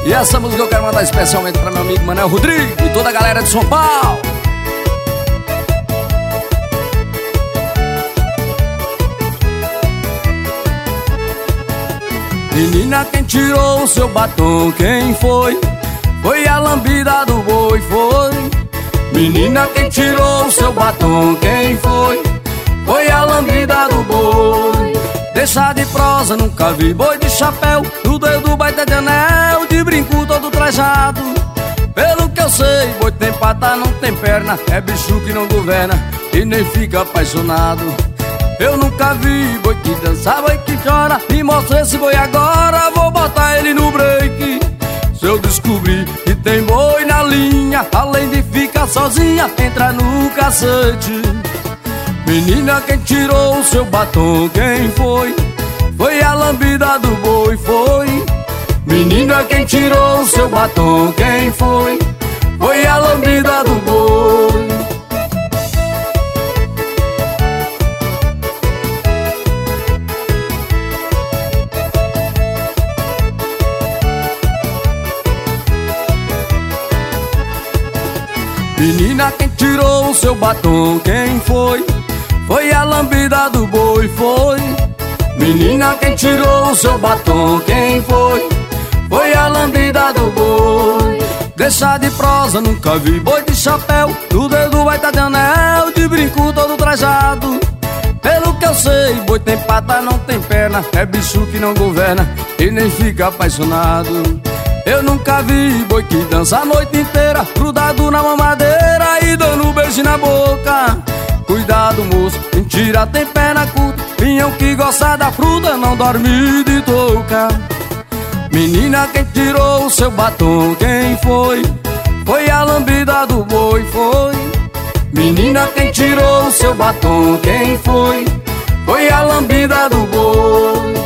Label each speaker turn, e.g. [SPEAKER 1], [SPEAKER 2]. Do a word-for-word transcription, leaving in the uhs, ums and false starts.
[SPEAKER 1] E essa música eu quero mandar especialmente pra meu amigo Manel Rodrigo e toda a galera de São Paulo. Menina, quem tirou o seu batom, quem foi? Foi a lambida do boi, foi. Menina, quem tirou o seu batom, quem foi? Foi a lambida do boi. Deixa de prosa, nunca vi boi de chapéu, do dedo baita de anel, de brinco todo trajado. Pelo que eu sei, boi tem pata, não tem perna, é bicho que não governa e nem fica apaixonado. Eu nunca vi boi que dança, boi que chora. Me mostra esse boi agora, vou botar ele no break. Se eu descobrir que tem boi na linha, além de ficar sozinha, entra no cacete. Menina, quem tirou o seu batom, quem foi? Foi a lambida do boi, foi. Menina, quem tirou o seu batom, quem foi? Foi a lambida do boi. Menina, quem tirou o seu batom, quem foi? Foi a lambida do boi, foi. Menina, quem tirou o seu batom, quem foi? Foi a lambida do boi. Deixa de prosa, nunca vi boi de chapéu, do dedo vai tá de anel, de brinco todo trajado. Pelo que eu sei, boi tem pata, não tem perna, é bicho que não governa e nem fica apaixonado. Eu nunca vi boi que dança a noite inteira, grudado na mamadeira e dando beijo na boca. Cuidado, moço, mentira tem perna curta, pinhão que gosta da fruta não dorme de touca. Menina, quem tirou o seu batom, quem foi? Foi a lambida do boi, foi. Menina, quem tirou o seu batom, quem foi? Foi a lambida do boi.